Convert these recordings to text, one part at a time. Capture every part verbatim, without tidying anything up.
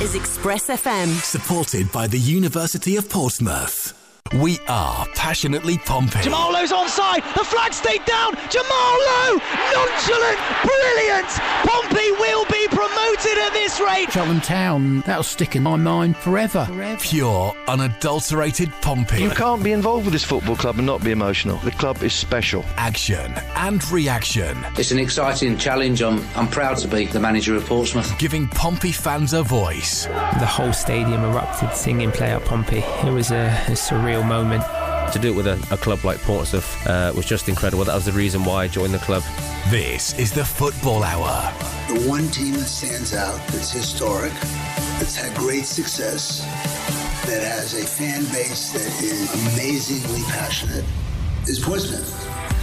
is Express F M. Supported by the University of Portsmouth. We are passionately Pompey. Jamal Lowe's onside. The flag stayed down. Jamal Lowe, nonchalant, brilliant. Pompey will be promoted at this rate. Cheltenham Town, that'll stick in my mind forever. forever. Pure, unadulterated Pompey. You can't be involved with this football club and not be emotional. The club is special. Action and reaction. It's an exciting challenge. I'm, I'm proud to be the manager of Portsmouth. Giving Pompey fans a voice. The whole stadium erupted singing Play Out Pompey. It was a, a surreal moment. To do it with a, a club like Portsmouth uh, was just incredible. That was the reason why I joined the club. This is the Football Hour. The one team that stands out, that's historic, that's had great success, that has a fan base that is amazingly passionate, is Portsmouth.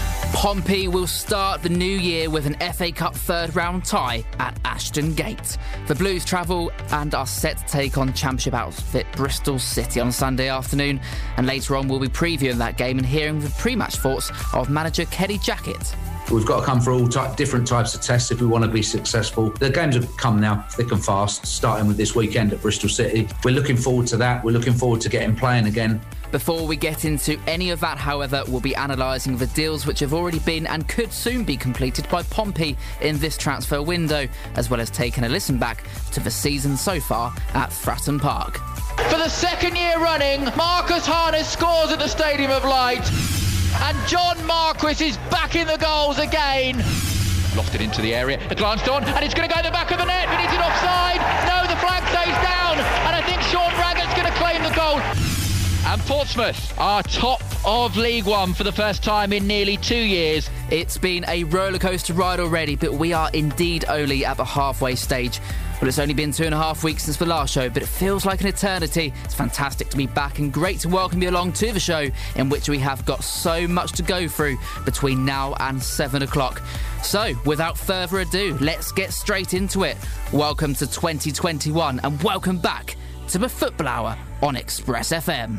Pompey will start the new year with an F A Cup third round tie at Ashton Gate. The Blues travel and are set to take on Championship outfit Bristol City on Sunday afternoon, and later on we'll be previewing that game and hearing the pre-match thoughts of manager Kenny Jackett. We've got to come through all ty- different types of tests if we want to be successful. The games have come now, thick and fast, starting with this weekend at Bristol City. We're looking forward to that. We're looking forward to getting playing again. Before we get into any of that, however, we'll be analysing the deals which have already been and could soon be completed by Pompey in this transfer window, as well as taking a listen back to the season so far at Fratton Park. For the second year running, Marcus Harness scores at the Stadium of Light. And John Marquis is back in the goals again. Lofted into the area, glanced on, and it's going to go in the back of the net, but is it offside? No, the flag stays down, and I think Sean Braggett's going to claim the goal. And Portsmouth are top of League One for the first time in nearly two years. It's been a rollercoaster ride already, but we are indeed only at the halfway stage. Well, it's only been two and a half weeks since the last show, but it feels like an eternity. It's fantastic to be back and great to welcome you along to the show, in which we have got so much to go through between now and seven o'clock. So, without further ado, let's get straight into it. Welcome to twenty twenty-one and welcome back to the Football Hour on Express F M.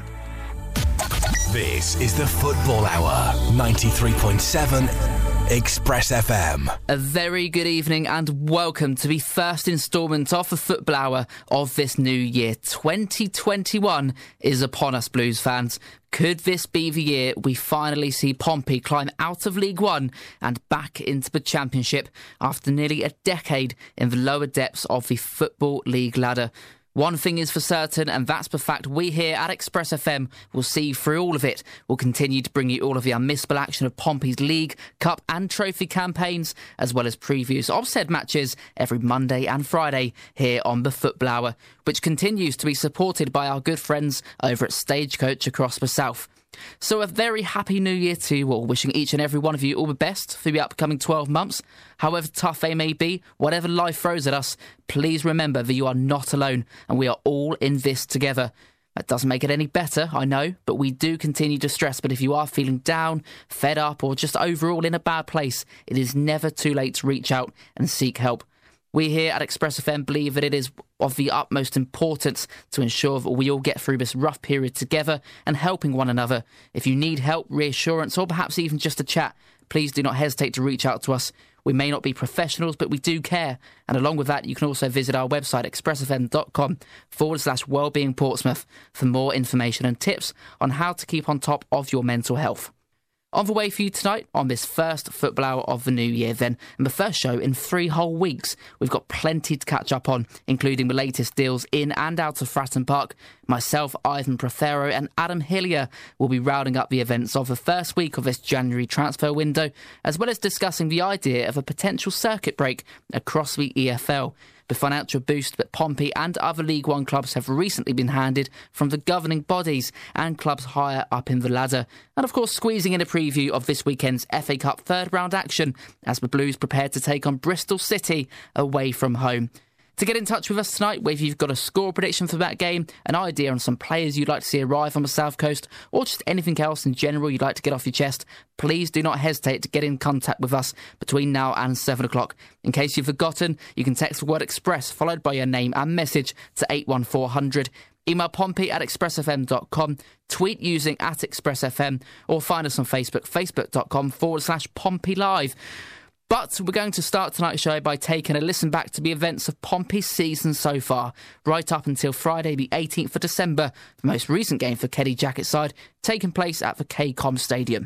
This is the Football Hour, ninety-three point seven Express F M. A very good evening and welcome to the first instalment of the Football Hour of this new year. twenty twenty-one is upon us, Blues fans. Could this be the year we finally see Pompey climb out of League One and back into the Championship after nearly a decade in the lower depths of the Football League ladder? One thing is for certain, and that's the fact we here at Express F M will see through all of it. We'll continue to bring you all of the unmissable action of Pompey's League, Cup and Trophy campaigns, as well as previews of said matches every Monday and Friday here on the Football Hour, which continues to be supported by our good friends over at Stagecoach across the South. So a very happy new year to you all, wishing each and every one of you all the best for the upcoming twelve months. However tough they may be, whatever life throws at us, please remember that you are not alone and we are all in this together. That doesn't make it any better, I know, but we do continue to stress. But if you are feeling down, fed up or just overall in a bad place, it is never too late to reach out and seek help. We here at Express F M believe that it is of the utmost importance to ensure that we all get through this rough period together and helping one another. If you need help, reassurance, or perhaps even just a chat, please do not hesitate to reach out to us. We may not be professionals, but we do care. And along with that, you can also visit our website, expressfm.com forward slash wellbeing Portsmouth for more information and tips on how to keep on top of your mental health. On the way for you tonight on this first Football Hour of the new year then, and the first show in three whole weeks. We've got plenty to catch up on, including the latest deals in and out of Fratton Park. Myself, Ivan Prothero and Adam Hillier will be rounding up the events of the first week of this January transfer window, as well as discussing the idea of a potential circuit break across the E F L. The financial boost that Pompey and other League One clubs have recently been handed from the governing bodies and clubs higher up in the ladder. And of course, squeezing in a preview of this weekend's F A Cup third round action as the Blues prepare to take on Bristol City away from home. To get in touch with us tonight, whether you've got a score prediction for that game, an idea on some players you'd like to see arrive on the South Coast, or just anything else in general you'd like to get off your chest, please do not hesitate to get in contact with us between now and seven o'clock. In case you've forgotten, you can text the word Express followed by your name and message to eight one four hundred. Email Pompey at expressfm dot com, tweet using at expressfm, or find us on Facebook, facebook.com forward slash Pompey Live. But we're going to start tonight's show by taking a listen back to the events of Pompey's season so far, right up until Friday the eighteenth of December, the most recent game for Kenny Jackett's side, taking place at the K COM Stadium.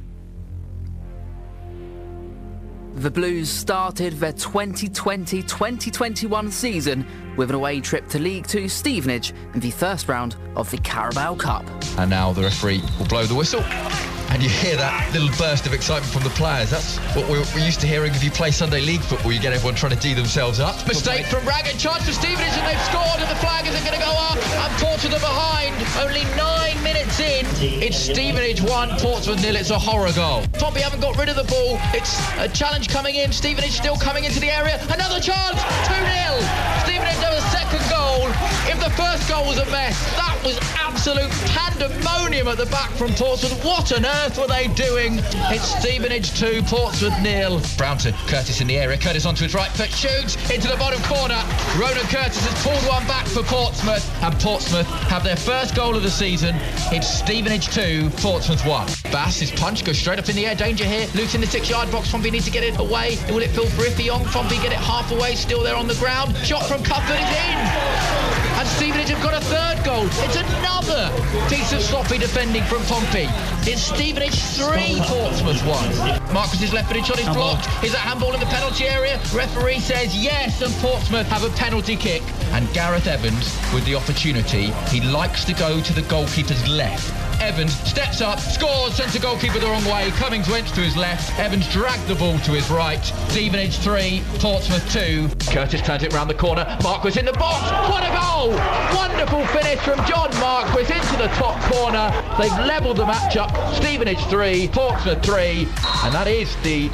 The Blues started their twenty twenty twenty twenty-one season with an away trip to League Two Stevenage in the first round of the Carabao Cup. And now the referee will blow the whistle. And you hear that little burst of excitement from the players. That's what we're, we're used to hearing if you play Sunday League football. You get everyone trying to D themselves up. Mistake from Raggett, chance for Stevenage, and they've scored, and the flag isn't going to go up. And Portsmouth are behind, only nine minutes in. It's Stevenage one, Portsmouth nil. It's a horror goal. Pompey haven't got rid of the ball. It's a challenge coming in. Stevenage still coming into the area. Another chance, two nil. Stevenage have a second goal. If the first goal was a mess, that was absolute pandemonium at the back from Portsmouth. What on earth were they doing? It's Stevenage two, Portsmouth nil. Brown to Curtis in the area. Curtis onto his right foot, shoots into the bottom corner. Ronan Curtis has pulled one back for Portsmouth, and Portsmouth have their first goal of the season. It's Stevenage two, Portsmouth one. Bass, his punch goes straight up in the air. Danger here. Loose in the six-yard box. Pompey needs to get it away. Will it feel for Ifeong? Pompey get it half away, still there on the ground. Shot from Cuthbert is in. And Stevenage have got a third goal. It's another piece of sloppy defending from Pompey. It's Stevenage three, Portsmouth one. Marcus's left-footed shot is blocked. Is that handball in the penalty area? Referee says yes, and Portsmouth have a penalty kick. And Gareth Evans with the opportunity. He likes to go to the goalkeeper's left. Evans steps up, scores, sends the goalkeeper the wrong way. Cummings went to his left. Evans dragged the ball to his right. Stevenage three, Portsmouth two. Curtis turns it round the corner. Marquis in the box. What a goal! Wonderful finish from John Marquis into the top corner. They've levelled the match up. Stevenage three, Portsmouth three. And that is the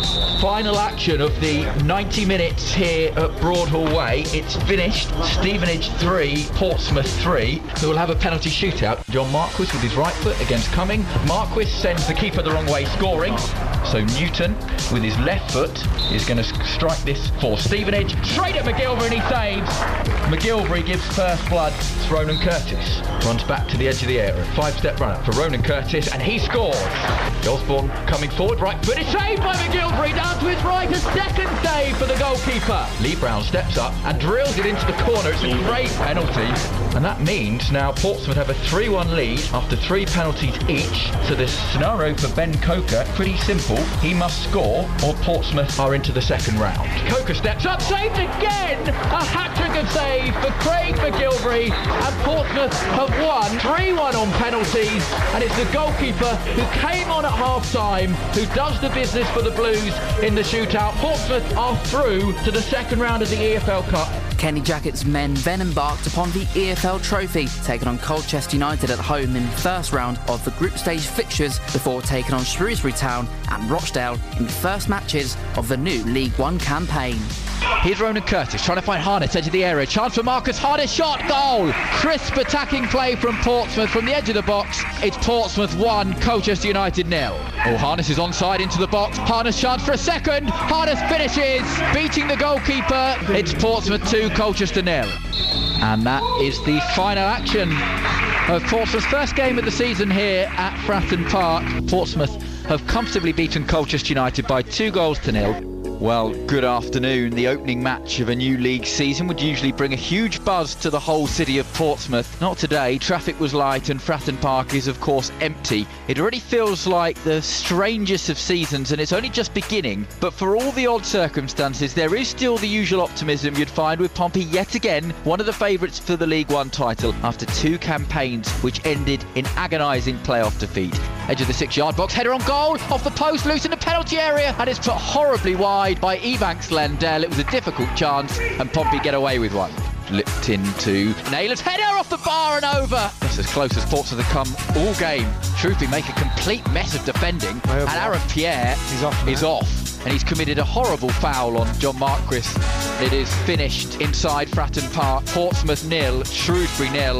final action of the ninety minutes here at Broadhall Way. It's finished. Stevenage three, Portsmouth three. So we'll have a penalty shootout. John Marquis with his right foot against Cumming. Marquis sends the keeper the wrong way, scoring. So Newton with his left foot is going to strike this for Stevenage. Straight at McGilvery and he saves. McGilvery gives first blood to Ronan Curtis. Runs back to the edge of the area. Five-step run-up for Ronan Curtis and he scores. Osborne coming forward, right foot is saved by McGilvery down to his right. A second save for the goalkeeper. Lee Brown steps up and drills it into the corner. It's a great penalty. And that means now Portsmouth have a three one lead after three penalties each. So the scenario for Ben Coker, pretty simple. He must score or Portsmouth are into the second round. Coker steps up, saved again! A hat-trick of save for Craig McGilvery, and Portsmouth have won three one on penalties, and it's the goalkeeper who came on at half-time who does the business for the Blues in the shootout. Portsmouth are through to the second round of the E F L Cup. Kenny Jackett's men then embarked upon the E F L Trophy, taking on Colchester United at home in the first round of the group stage fixtures before taking on Shrewsbury Town and Rochdale in the first matches of the new League One campaign. Here's Ronan Curtis trying to find Harness, edge of the area. Chance for Marcus Harness, shot, goal! Crisp attacking play from Portsmouth from the edge of the box. It's Portsmouth one, Colchester United nil. Oh, Harness is onside into the box. Harness chance for a second. Harness finishes, beating the goalkeeper. It's Portsmouth two, Colchester nil. And that is the final action of Portsmouth's first game of the season here at Fratton Park. Portsmouth have comfortably beaten Colchester United by two goals to nil. Well, good afternoon. The opening match of a new league season would usually bring a huge buzz to the whole city of Portsmouth. Not today. Traffic was light and Fratton Park is of course empty. It already feels like the strangest of seasons and it's only just beginning. But for all the odd circumstances, there is still the usual optimism you'd find with Pompey yet again, one of the favourites for the League One title after two campaigns which ended in agonising playoff defeat. Edge of the six-yard box, header on goal, off the post, loose in the penalty area, and it's put horribly wide by Evanks Lendell. It was a difficult chance and Pompey get away with one. Flipped into Naylor's header off the bar and over. That's as close as Portsmouth have come all game. Shrewsbury make a complete mess of defending and Aaron Pierre is off, is off and he's committed a horrible foul on John Marquis. It is finished inside Fratton Park. Portsmouth nil, Shrewsbury nil.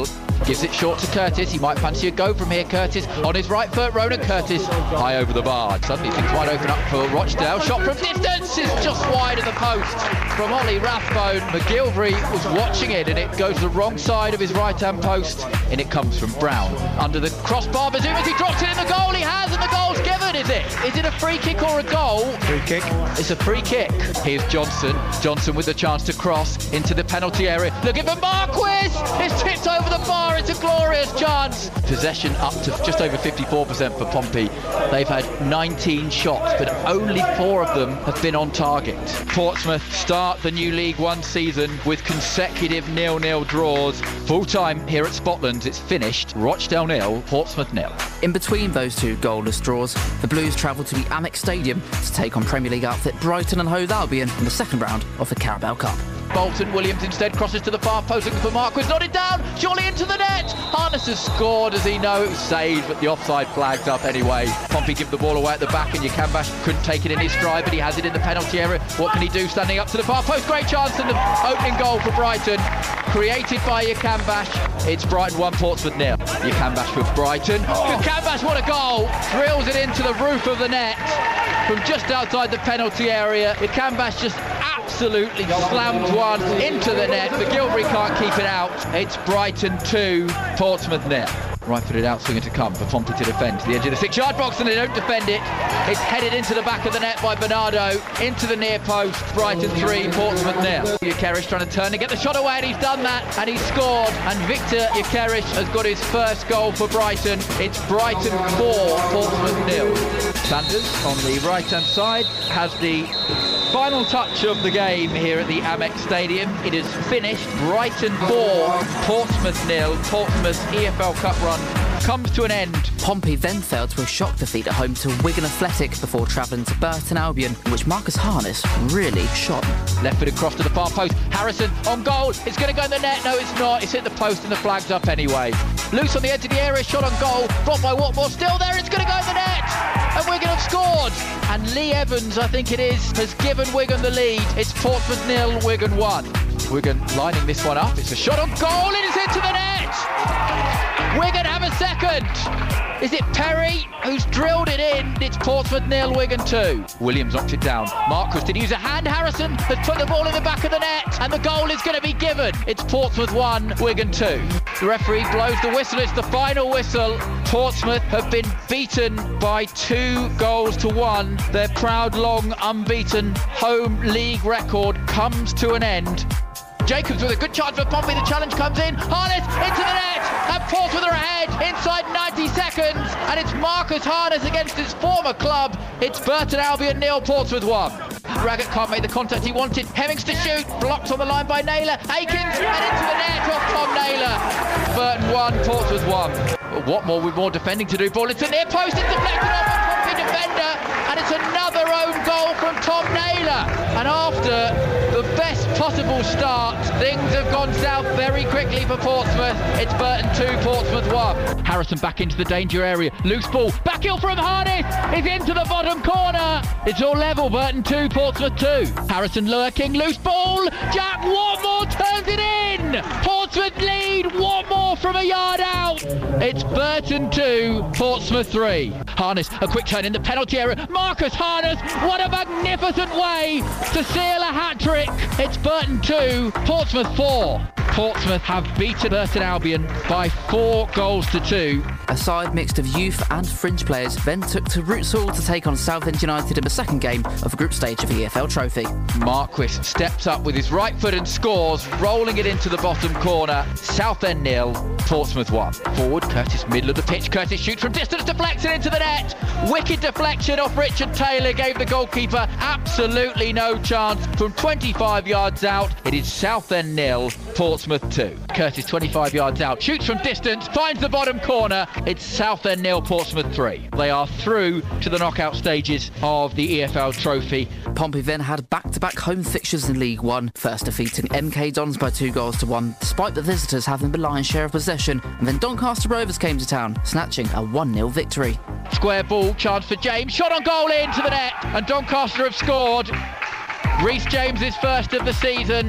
gives it short to Curtis. He might fancy a go from here. Curtis on his right foot. Ronan Curtis high over the bar. Suddenly things might open up for Rochdale. Shot from distance is just wide of the post from Ollie Rathbone. McGilvery was watching it, and it goes the wrong side of his right-hand post, and it comes from Brown under the crossbar. Bazoumas, he drops it in the goal. He has, and the goal's given. Is it? Is it a free kick or a goal? Free kick. It's a free kick. Here's Johnson. Johnson with the chance to cross into the penalty area. Looking for Marquis. It's tipped over the bar. It's a glorious chance. Possession up to just over fifty-four percent for Pompey. They've had nineteen shots, but only four of them have been on target. Portsmouth start the new League One season with consecutive nil-nil draws. Full time here at Spotland, it's finished Rochdale nil, Portsmouth nil. In between those two goalless draws, the Blues travel to the Amex Stadium to take on Premier League outfit Brighton and Hove Albion in the second round of the Carabao Cup. Bolton Williams instead crosses to the far post looking for Marquis, nodded down, surely into the net. Harness has scored, as he knows, it was saved, but the offside flagged up anyway. Pompey give the ball away at the back, and Yakambash couldn't take it in his stride, but he has it in the penalty area. What can he do standing up to the far post? Great chance, and the opening goal for Brighton, created by Yakambash. It's Brighton one, Portsmouth nil. Yakambash for Brighton. Yakambash, what a goal! Drills it into the roof of the net from just outside the penalty area. Yakambash just absolutely slammed one into the net. McGilvery can't keep it out. It's Brighton two, Portsmouth nil. Right-footed outswinger to come for Pompey to defend to the edge of the six-yard box, and they don't defend it. It's headed into the back of the net by Bernardo, into the near post. Brighton three, Portsmouth nil. Yukerish trying to turn and get the shot away, and he's done that, and he's scored. And Victor Yukerish has got his first goal for Brighton. It's Brighton four, Portsmouth nil. Sanders on the right-hand side has the final touch of the game here at the Amex Stadium. It is finished. Brighton four, Portsmouth nil. Portsmouth's E F L Cup run comes to an end. Pompey then fell to a shock defeat at home to Wigan Athletic before travelling to Burton Albion, in which Marcus Harness really shone. Left-footed cross to the far post. Harrison on goal. It's going to go in the net. No, it's not. It's hit the post and the flag's up anyway. Loose on the edge of the area. Shot on goal. Blocked by Watmore. Still there. It's going to go in the net. And Wigan have scored. And Lee Evans, I think it is, has given Wigan the lead. It's Portsmouth nil, Wigan one. Wigan lining this one up. It's a shot on goal. It is into the net. Wigan have a second. Is it Perry who's drilled it in? It's Portsmouth nil, Wigan two. Williams knocks it down. Marcus, did he use a hand? Harrison has put the ball in the back of the net, and the goal is going to be given. It's Portsmouth one, Wigan two. The referee blows the whistle. It's the final whistle. Portsmouth have been beaten by two goals to one. Their proud, long, unbeaten home league record comes to an end. Jacobs with a good chance for Pompey. The challenge comes in. Harness into the net. And Portsmouth are ahead inside ninety seconds. And it's Marcus Harness against his former club. It's Burton Albion nil, Portsmouth one. Raggett can't make the contact he wanted. Hemmings to shoot. Blocked on the line by Naylor. Akins and into the net off Tom Naylor. Burton one, Portsmouth one. Watmore with more defending to do. Ball into the near post. It's deflected off a Pompey defender. And it's another own goal from Tom Naylor. And after the best possible start, things have gone south very quickly for Portsmouth. It's Burton two, Portsmouth one. Harrison back into the danger area. Loose ball. Backheel from Harness. Is into the bottom corner. It's all level. Burton two, Portsmouth two. Harrison lurking. Loose ball. Jack Watmore turns it in. Portsmouth lead. Watmore from a yard out. It's Burton two, Portsmouth three. Harness, a quick turn in the penalty area. Marcus Harness, what a magnificent way to seal a hat-trick. It's Burton two, Portsmouth four. Portsmouth have beaten Burton Albion by four goals to two. A side mixed of youth and fringe players then took to Roots Hall to take on Southend United in the second game of the group stage of the E F L Trophy. Marquis steps up with his right foot and scores, rolling it into the bottom corner. Southend nil, Portsmouth one. Forward, Curtis, middle of the pitch. Curtis shoots from distance, deflects it into the net. Wicked deflection off Richard Taylor, gave the goalkeeper absolutely no chance. From twenty-five yards out, it is Southend nil, Portsmouth two. Curtis, twenty-five yards out, shoots from distance, finds the bottom corner. It's Southend nil, Portsmouth three. They are through to the knockout stages of the E F L Trophy. Pompey then had back-to-back home fixtures in League One, first defeating M K Dons by two goals to one, despite the visitors having the lion's share of possession, and then Doncaster Rovers came to town, snatching a one nil victory. Square ball, chance for James, shot on goal into the net, and Doncaster have scored. Reece James is first of the season.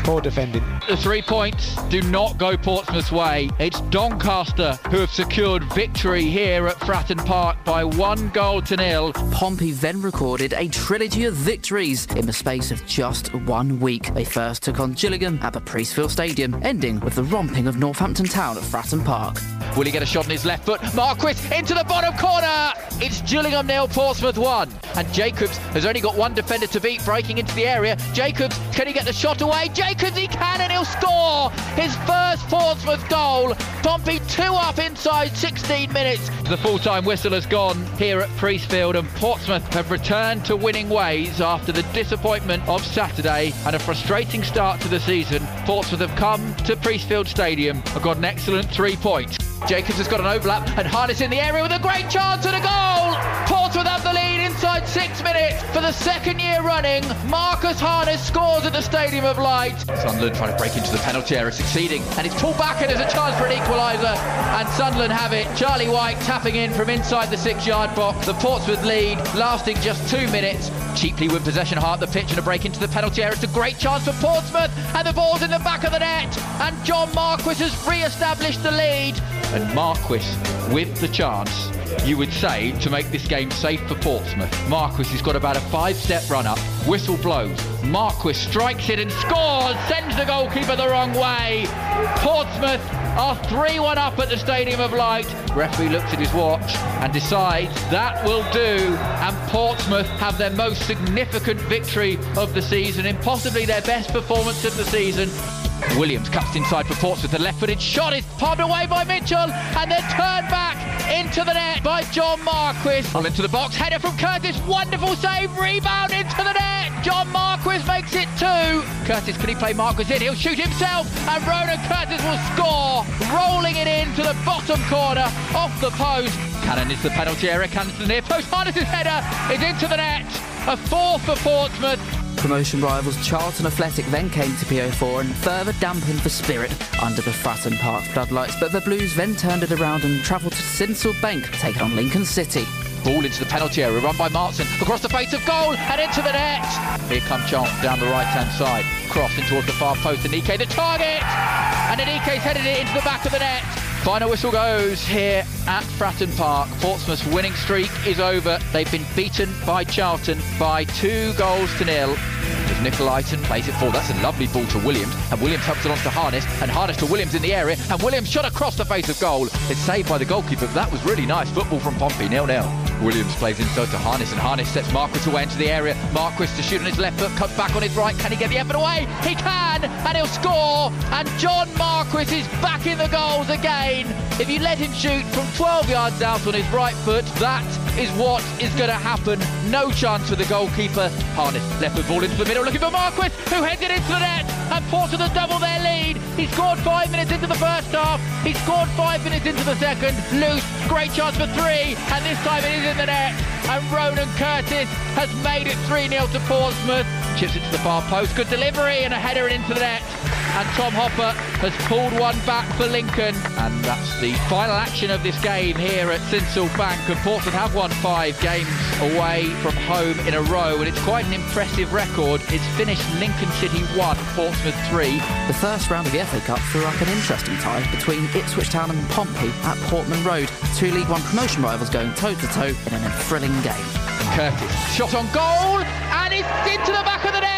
Poor defending. The three points do not go Portsmouth's way. It's Doncaster who have secured victory here at Fratton Park by one goal to nil. Pompey then recorded a trilogy of victories in the space of just one week. They first took on Gillingham at the Priestfield Stadium, ending with the romping of Northampton Town at Fratton Park. Will he get a shot on his left foot? Marquis into the bottom corner. It's Gillingham nil, Portsmouth one. And Jacobs has only got one defender to beat, breaking into the area. Jacobs, can he get the shot away? Jacobs, he can, and he'll score his first Portsmouth goal. Pompey two up inside sixteen minutes. The full-time whistle has gone here at Priestfield, and Portsmouth have returned to winning ways after the disappointment of Saturday and a frustrating start to the season. Portsmouth have come to Priestfield Stadium and got an excellent three points. Jacobs has got an overlap, and Harness in the area with a great chance and a goal. Portsmouth have the lead inside six minutes. For the second year running, Marcus Harness scores at the Stadium of Light. Sunderland trying to break into the penalty area, succeeding, and it's pulled back, and there's a chance for an equaliser, and Sunderland have it. Charlie White tapping in from inside the six-yard box. The Portsmouth lead lasting just two minutes. Cheaply with possession high up the pitch and a break into the penalty area. It's a great chance for Portsmouth, and the ball's in the back of the net, and John Marquis has re-established the lead. And Marquis with the chance, you would say, to make this game safe for Portsmouth. Marquis has got about a five-step run-up. Whistle blows. Marquis strikes it and scores, sends the goalkeeper the wrong way. Portsmouth are three one up at the Stadium of Light. Referee looks at his watch and decides that will do, and Portsmouth have their most significant victory of the season, and possibly their best performance of the season. Williams cuts inside for Portsmouth. The left-footed shot is palmed away by Mitchell, and then turned back into the net by John Marquis. All into the box, header from Curtis, wonderful save, rebound into the net. John Marquis makes it two. Curtis, can he play Marquis in? He'll shoot himself, and Ronan Curtis will score, rolling it into the bottom corner off the post. Cannon is the penalty area, Cannon to the near post. Harness's header is into the net. A fourth for Portsmouth. Promotion rivals Charlton Athletic then came to P O four and further dampened the spirit under the Fratton Park floodlights, but the Blues then turned it around and travelled to Sincil Bank, taking on Lincoln City. Ball into the penalty area, run by Martin, across the face of goal and into the net. Here comes Charlton down the right-hand side, cross in towards the far post, and Anike the target, and Anike's headed it into the back of the net. Final whistle goes here at Fratton Park. Portsmouth's winning streak is over. They've been beaten by Charlton by two goals to nil. As Nicolaisen plays it forward, that's a lovely ball to Williams, and Williams helps it on to Harness, and Harness to Williams in the area, and Williams shot across the face of goal. It's saved by the goalkeeper. That was really nice football from Pompey, nil nil. Williams plays inside to Harness, and Harness sets Marquis away into the area. Marquis to shoot on his left foot, cuts back on his right. Can he get the effort away? He can, and he'll score. And John Marquis is back in the goals again. If you let him shoot from twelve yards out on his right foot, that is what is going to happen. No chance for the goalkeeper. Harness left foot ball into the middle, looking for Marquis, who heads it into the net, and Portsmouth has doubled their lead. He scored five minutes into the first half. He scored five minutes into the second. Loose, great chance for three, and this time it is in the net. And Ronan Curtis has made it three nil to Portsmouth. Chips it to the far post, good delivery, and a header into the net. And Tom Hopper has pulled one back for Lincoln. And that's the final action of this game here at Sincil Bank. And Portsmouth have won five games away from home in a row, and it's quite an impressive record. It's finished Lincoln City one, Portsmouth three. The first round of the F A Cup threw up an interesting tie between Ipswich Town and Pompey at Portman Road. Two League One promotion rivals going toe-to-toe in an thrilling game. Curtis, shot on goal, and it's into the back of the net.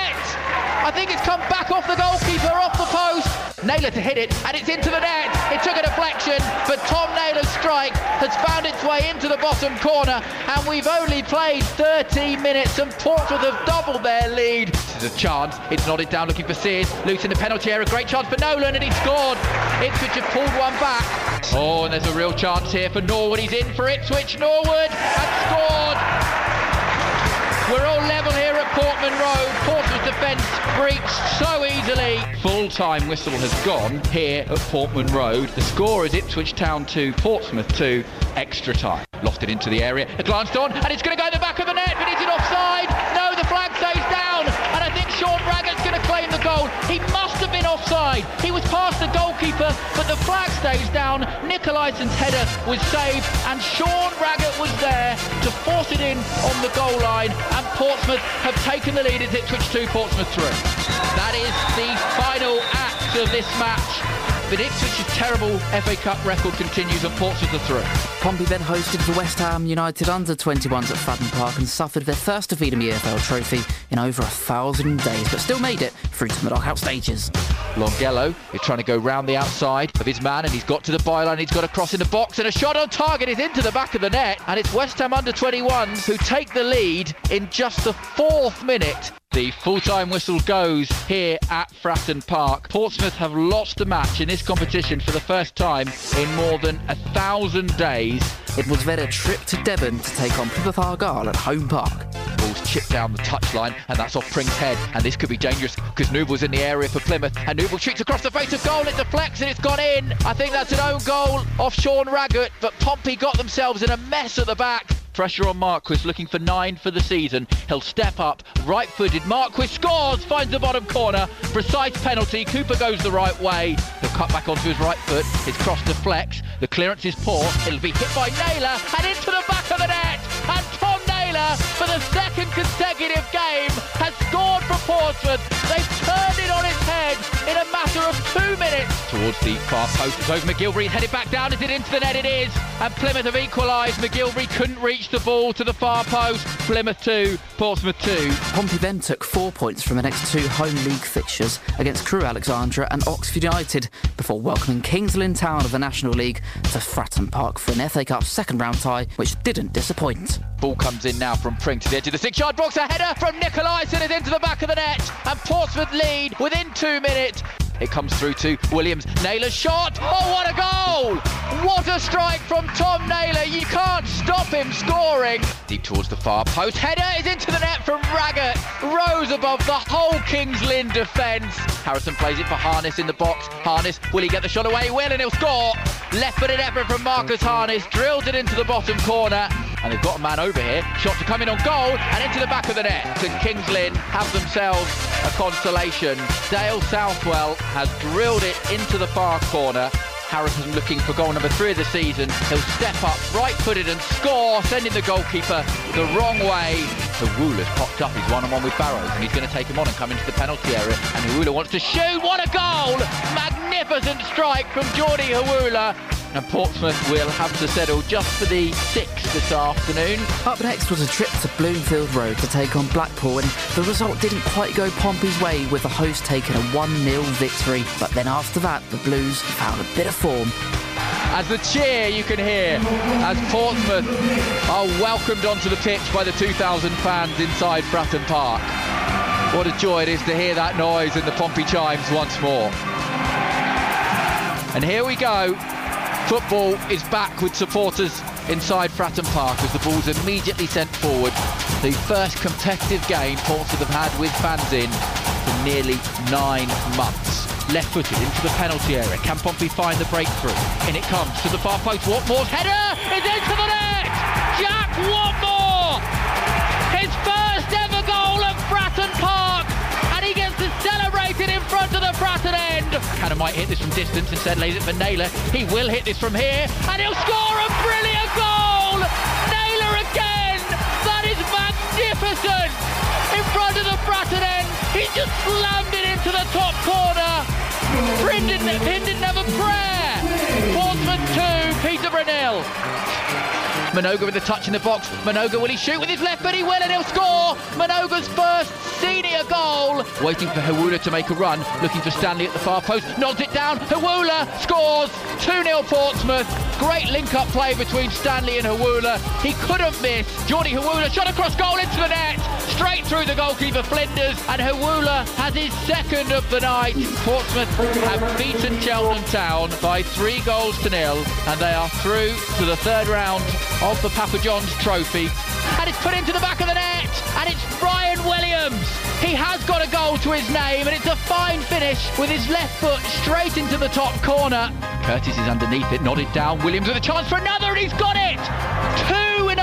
I think it's come back off the goalkeeper, off the post. Naylor to hit it, and it's into the net. It took a deflection, but Tom Naylor's strike has found its way into the bottom corner, and we've only played thirteen minutes, and Portsmouth have doubled their lead. This is a chance. It's nodded down looking for Sears. Loose in the penalty area. Great chance for Nolan, and he scored. Ipswich have pulled one back. Oh, and there's a real chance here for Norwood. He's in for Ipswich. Norwood has scored. We're all level here at Portman Road. Portsmouth's defence breached so easily. Full-time whistle has gone here at Portman Road. The score is Ipswich Town two, Portsmouth two, extra time. Lofted into the area, it glanced on, and it's going to go in the back of the net, but is it offside? No, the flag stays down, and I think Sean Raggett's going to claim the goal. He must have been offside. He was past the goalkeeper, but the flag stays down. Nicolaisen's header was saved, and Sean Raggett was there to force it in on the goal line, and Portsmouth have taken the lead. It's Ipswich two, Portsmouth three. That is the final act of this match. But Ipswich's terrible F A Cup record continues and Portsmouth are through. Pompey then hosted the West Ham United under twenty-ones at Fratton Park and suffered their first defeat in the E F L trophy in over a thousand days, but still made it through to the knockout stages. Longello is trying to go round the outside of his man and he's got to the byline, he's got a cross in the box and a shot on target is into the back of the net, and it's West Ham under twenty-ones who take the lead in just the fourth minute. The full-time whistle goes here at Fratton Park. Portsmouth have lost the match in this competition for the first time in more than a thousand days. It was then a trip to Devon to take on Plymouth Argyle at home park. Ball's chipped down the touchline and that's off Pring's head, and this could be dangerous because Nubel's in the area for Plymouth and Nubel shoots across the face of goal, it deflects and it's gone in. I think that's an own goal off Sean Raggett, but Pompey got themselves in a mess at the back. Pressure on Marquis, looking for nine for the season. He'll step up, right-footed. Marquis scores, finds the bottom corner. Precise penalty. Cooper goes the right way. He'll cut back onto his right foot. His cross deflects. The clearance is poor. It'll be hit by Naylor and into the back of the net. And Tom Naylor, for the second consecutive game, has scored for Portsmouth. They've turned it on its head in a matter of two minutes. Towards the far post, it's over McGilvery, headed back down. Is it into the net? It is. And Plymouth have equalised. McGilvery couldn't reach the ball to the far post. Plymouth two, Portsmouth two. Pompey then took four points from the next two home league fixtures against Crewe Alexandra and Oxford United before welcoming Kings Lynn Town of the National League to Fratton Park for an F A Cup second round tie, which didn't disappoint. Ball comes in now from Pring to the edge of the six-yard box. A header from Nicolaisen is into the back of the net, and Portsmouth lead within two minutes. It comes through to Williams. Naylor's shot. Oh, what a goal! What a strike from Tom Naylor. You can't stop him scoring. Deep towards the far post. Header is into the net from Raggett. Rose above the whole Kings Lynn defence. Harrison plays it for Harness in the box. Harness, will he get the shot away? He will, and he'll score. Left-footed effort from Marcus Harness. Drilled it into the bottom corner. And they've got a man over here. Shot to come in on goal and into the back of the net. So Kings Lynn have themselves a consolation. Dale Southwell has drilled it into the far corner. Harrison looking for goal number three of the season. He'll step up, right-footed and score, sending the goalkeeper the wrong way. Hawula's popped up, he's one-on-one with Barrows, and he's going to take him on and come into the penalty area. And Hawula wants to shoot. What a goal! Magnificent strike from Geordie Hawula. And Portsmouth will have to settle just for the sixth this afternoon. Up next was a trip to Bloomfield Road to take on Blackpool, and the result didn't quite go Pompey's way, with the host taking a one nil victory. But then after that, the Blues found a bit of form. As the cheer you can hear as Portsmouth are welcomed onto the pitch by the two thousand fans inside Fratton Park. What a joy it is to hear that noise and the Pompey chimes once more. And here we go. Football is back with supporters inside Fratton Park as the ball's immediately sent forward. The first competitive game Portsmouth have had with fans in for nearly nine months. Left-footed into the penalty area. Can Pompey find the breakthrough? In it comes to the far post. Watmore's header is into the net! Jack Watmore! His first ever goal at Fratton Park! And he gets to celebrate it in front of the Fratton end. Cannon might hit this from distance, instead lays it for Naylor. He will hit this from here, and he'll score a brilliant goal! Naylor again! That is magnificent! In front of the Fratton end, he just slammed it into the top corner. Brendan didn't have a prayer. Portsmouth two, Peterborough nil. Minoga with the touch in the box. Minoga, will he shoot with his left? But he will, and he'll score. Minoga's first senior goal. Waiting for Hawula to make a run. Looking for Stanley at the far post. Nods it down. Hawula scores. two nil Portsmouth. Great link-up play between Stanley and Hawula. He couldn't miss. Geordie Hawula shot across goal into the net. Straight through the goalkeeper Flinders. And Hawula has his second of the night. Portsmouth have beaten Cheltenham Town by three goals to nil. And they are through to the third round of the Papa John's Trophy. And it's put into the back of the net. And it's Brian Williams. He has got a goal to his name, and it's a fine finish with his left foot straight into the top corner. Curtis is underneath it, nodded down. Williams with a chance for another, and he's got it! Two and a half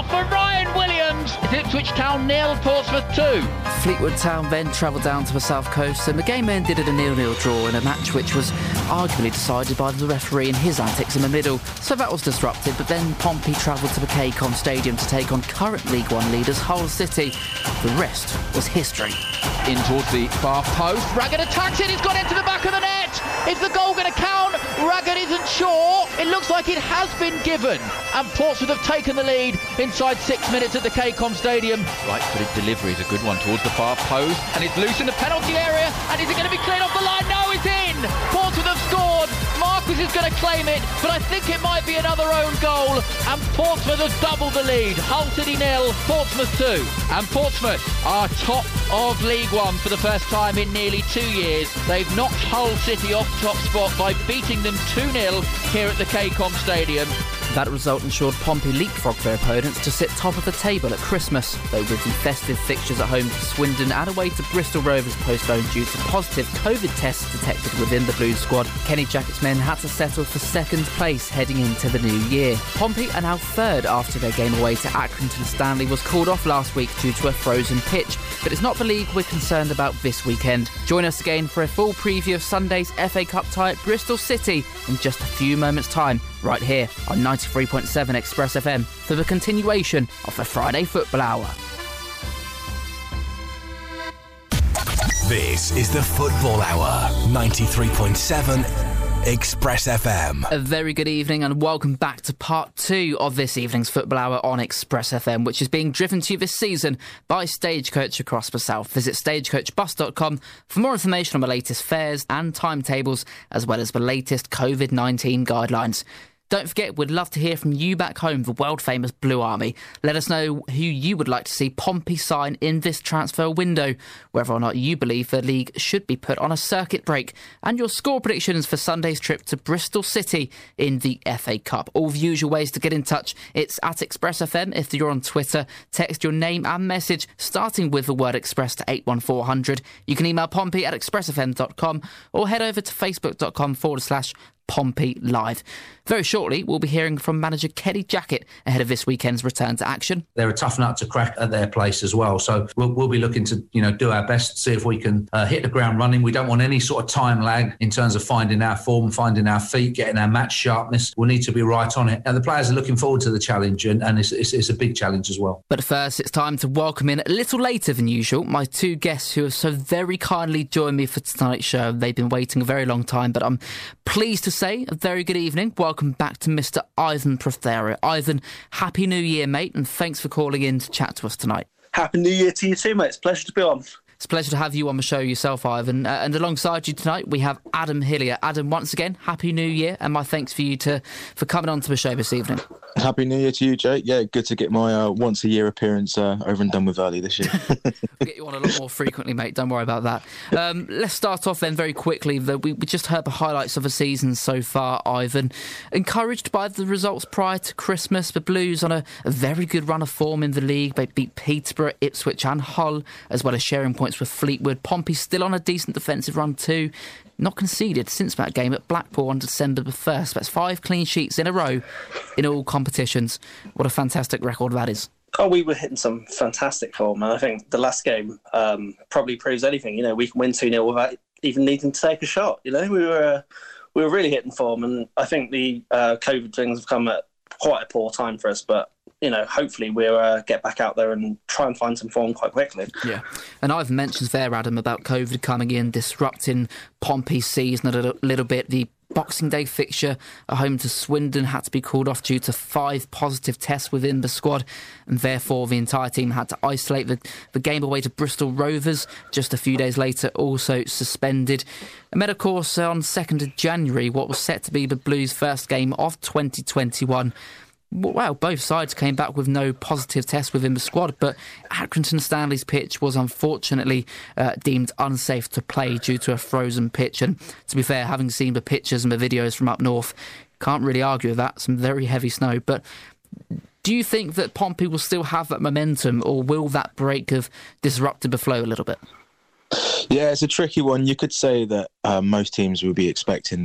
off for Ryan Williams. It's Ipswich Town nil, Portsmouth two. Fleetwood Town then travelled down to the south coast and the game ended at a nil nil draw in a match which was arguably decided by the referee and his antics in the middle. So that was disrupted, but then Pompey travelled to the K COM Stadium to take on current League One leaders Hull City. The rest was history. In towards the far post, Raggett attacks it, it's gone into the back of the net. Is the goal going to count? Raggett isn't sure. It looks like it has been given. And Portsmouth have taken the lead inside six minutes at the K COM Stadium. Right-footed delivery is a good one towards the far post. And it's loose in the penalty area. And is it going to be cleared off the line? No, it's in. Portsmouth have scored. Marquis is going to claim it. But I think it might be another own goal. And Portsmouth has doubled the lead. Hull City nil, Portsmouth two. And Portsmouth are top of League One for the first time in nearly two years. They've knocked Hull City off top spot by beating them two nil here at the K COM Stadium. That result ensured Pompey leapfrogged their opponents to sit top of the table at Christmas, though with the festive fixtures at home to Swindon and away to Bristol Rovers postponed due to positive COVID tests detected within the Blues squad, Kenny Jackett's men had to settle for second place heading into the new year. Pompey are now third after their game away to Accrington Stanley was called off last week due to a frozen pitch, but it's not the league we're concerned about this weekend. Join us again for a full preview of Sunday's F A Cup tie at Bristol City in just a few moments' time, right here on ninety-three point seven Express F M for the continuation of the Friday Football Hour. This is the Football Hour, ninety-three point seven Express F M. A very good evening and welcome back to part two of this evening's Football Hour on Express F M, which is being driven to you this season by Stagecoach across the south. Visit stagecoach bus dot com for more information on the latest fares and timetables, as well as the latest COVID nineteen guidelines. Don't forget, we'd love to hear from you back home, the world-famous Blue Army. Let us know who you would like to see Pompey sign in this transfer window, whether or not you believe the league should be put on a circuit break, and your score predictions for Sunday's trip to Bristol City in the F A Cup. All the usual ways to get in touch. It's at Express F M if you're on Twitter. Text your name and message, starting with the word Express to eight one four hundred. You can email Pompey at express f m dot com or head over to facebook.com forward slash Pompey Live. Very shortly, we'll be hearing from manager Kenny Jackett ahead of this weekend's return to action. They're a tough nut to crack at their place as well. So we'll, we'll be looking to, you know, do our best to see if we can uh, hit the ground running. We don't want any sort of time lag in terms of finding our form, finding our feet, getting our match sharpness. We'll need to be right on it. And the players are looking forward to the challenge, and, and it's, it's, it's a big challenge as well. But first, it's time to welcome in, a little later than usual, my two guests who have so very kindly joined me for tonight's show. They've been waiting a very long time, but I'm pleased to say a very good evening. Welcome back to Mister Ivan Prothero. Ivan, Happy New Year, mate, and thanks for calling in to chat to us tonight. Happy New Year to you too, mate. It's a pleasure to be on. It's a pleasure to have you on the show yourself, Ivan. Uh, and alongside you tonight, we have Adam Hillier. Adam, once again, Happy New Year, and my thanks for you to for coming on to the show this evening. Happy New Year to you, Jake. Yeah, good to get my uh, once-a-year appearance uh, over and done with early this year. We'll get you on a lot more frequently, mate. Don't worry about that. Um, let's start off then very quickly. The, we, we just heard the highlights of the season so far, Ivan. Encouraged by the results prior to Christmas, the Blues on a, a very good run of form in the league. They beat Peterborough, Ipswich and Hull, as well as sharing points with Fleetwood. Pompey still on a decent defensive run too. Not conceded since that game at Blackpool on December the first. That's five clean sheets in a row in all competitions. What a fantastic record that is. Oh, we were hitting some fantastic form, and I think the last game um, probably proves anything. You know, we can win two nil without even needing to take a shot. You know, we were uh, we were really hitting form, and I think the uh, COVID things have come at quite a poor time for us, but you know, hopefully we'll uh, get back out there and try and find some form quite quickly. Yeah, and I've mentioned there, Adam, about COVID coming in, disrupting Pompey's season a little, little bit. The Boxing Day fixture at home to Swindon had to be called off due to five positive tests within the squad, and therefore the entire team had to isolate. The, the game away to Bristol Rovers just a few days later also suspended. And then, of course, on second of January, what was set to be the Blues' first game of twenty twenty-one. Well, both sides came back with no positive tests within the squad, but Accrington Stanley's pitch was unfortunately uh, deemed unsafe to play due to a frozen pitch. And to be fair, having seen the pictures and the videos from up north, can't really argue with that. Some very heavy snow. But do you think that Pompey will still have that momentum, or will that break have disrupted the flow a little bit? Yeah, it's a tricky one. You could say that uh, most teams will be expecting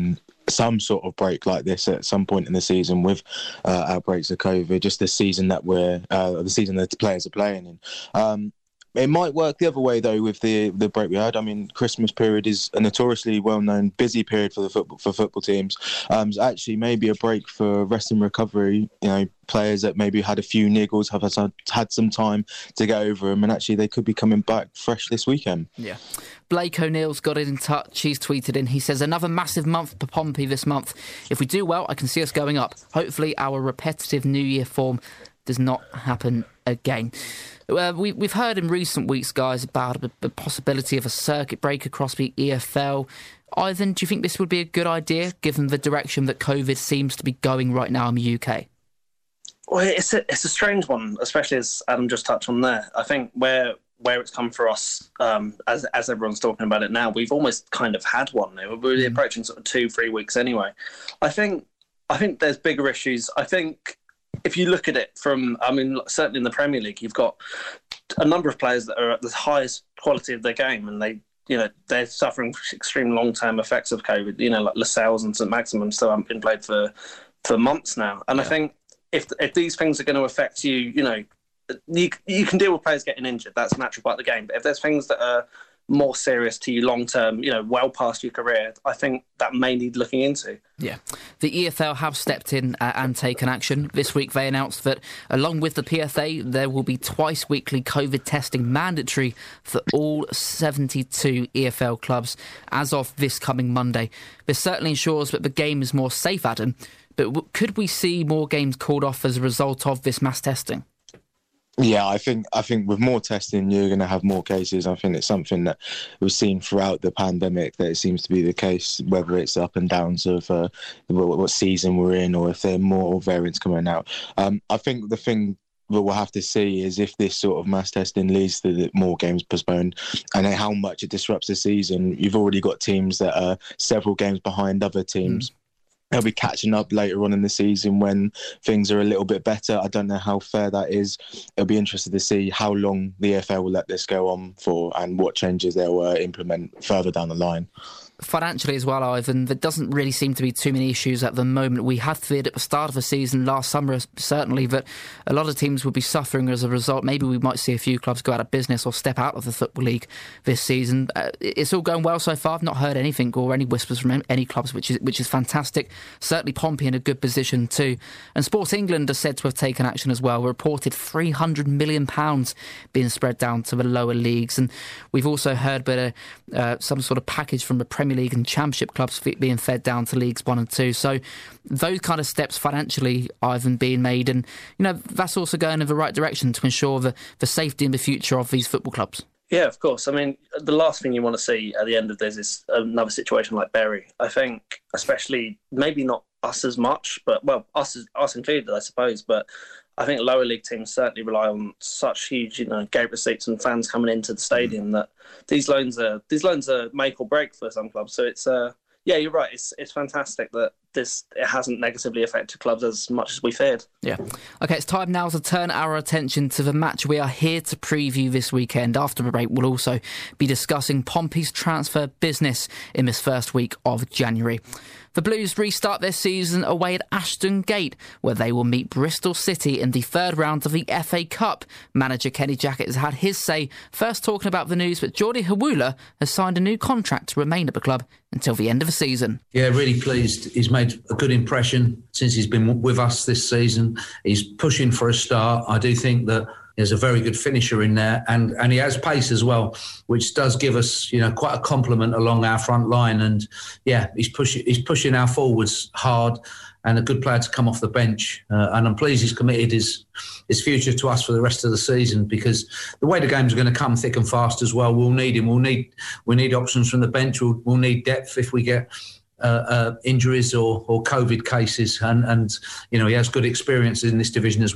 some sort of break like this at some point in the season with uh, outbreaks of COVID, just the season that we're, uh, the season that the players are playing in. Um, It might work the other way though with the the break we had. I mean, Christmas period is a notoriously well-known busy period for the football for football teams. Um, so actually, maybe a break for rest and recovery. You know, players that maybe had a few niggles have had, had some time to get over them, and actually they could be coming back fresh this weekend. Yeah. Blake O'Neill's got in touch. He's tweeted in. He says, another massive month for Pompey this month. If we do well, I can see us going up. Hopefully our repetitive New Year form does not happen again. Uh, we, we've heard in recent weeks, guys, about the, the possibility of a circuit break across the E F L. Ivan, do you think this would be a good idea, given the direction that COVID seems to be going right now in the U K? Well, it's a, it's a strange one, especially as Adam just touched on there. I think where where it's come for us, um, as as everyone's talking about it now, we've almost kind of had one. We're really mm. approaching sort of two, three weeks anyway. I think I think there's bigger issues. I think if you look at it from, I mean, certainly in the Premier League, you've got a number of players that are at the highest quality of their game, and they, you know, they're suffering extreme long-term effects of COVID. You know, like Lascelles and Saint Maximin still haven't been played for for months now. And yeah. I think if if these things are going to affect you, you know, you you can deal with players getting injured. That's a natural part of the game. But if there's things that are more serious to you long term, you know, well past your career, I think that may need looking into. Yeah. The E F L have stepped in uh, and taken action. This week they announced that along with the P F A, there will be twice weekly COVID testing mandatory for all seventy-two E F L clubs as of this coming Monday. This certainly ensures that the game is more safe, Adam, but w- could we see more games called off as a result of this mass testing? Yeah, I think I think with more testing, you're going to have more cases. I think it's something that we've seen throughout the pandemic, that it seems to be the case, whether it's up and downs of uh, what season we're in or if there are more variants coming out. Um, I think the thing that we'll have to see is if this sort of mass testing leads to the more games postponed and how much it disrupts the season. You've already got teams that are several games behind other teams. Mm. They'll be catching up later on in the season when things are a little bit better. I don't know how fair that is. It'll be interesting to see how long the E F L will let this go on for and what changes they'll uh, implement further down the line. Financially as well, Ivan, there doesn't really seem to be too many issues at the moment. We had feared at the start of the season last summer, certainly, that a lot of teams would be suffering as a result. Maybe we might see a few clubs go out of business or step out of the Football League this season. Uh, it's all going well so far. I've not heard anything or any whispers from any clubs, which is which is fantastic. Certainly Pompey in a good position too. And Sport England are said to have taken action as well. We reported three hundred million pounds being spread down to the lower leagues. And we've also heard about uh, uh, some sort of package from the Premier League and Championship clubs being fed down to Leagues one and two. So those kind of steps financially, Ivan, being made, and you know that's also going in the right direction to ensure the, the safety and the future of these football clubs. Yeah, of course. I mean, the last thing you want to see at the end of this is another situation like Bury. I think, especially, maybe not us as much, but well, us us included, I suppose. But I think lower league teams certainly rely on such huge, you know, gate receipts and fans coming into the stadium mm. that these loans are these loans are make or break for some clubs. So it's uh, yeah, you're right. It's it's fantastic that this it hasn't negatively affected clubs as much as we feared. Yeah. Okay, it's time now to turn our attention to the match we are here to preview this weekend. After the break, we'll also be discussing Pompey's transfer business in this first week of January. The Blues restart their season away at Ashton Gate, where they will meet Bristol City in the third round of the F A Cup. Manager Kenny Jackett has had his say, first talking about the news that Jordi Hawula has signed a new contract to remain at the club until the end of the season. Yeah, really pleased. He's made a good impression since he's been with us this season. He's pushing for a start. I do think that there's a very good finisher in there, and, and he has pace as well, which does give us, you know, quite a compliment along our front line. And yeah, he's pushing he's pushing our forwards hard, and a good player to come off the bench. Uh, and I'm pleased he's committed his his future to us for the rest of the season, because the way the games are going to come thick and fast as well, we'll need him. We'll need we need options from the bench. We'll, we'll need depth if we get Uh, uh, injuries or, or COVID cases, and, and you know he has good experience in this division as well.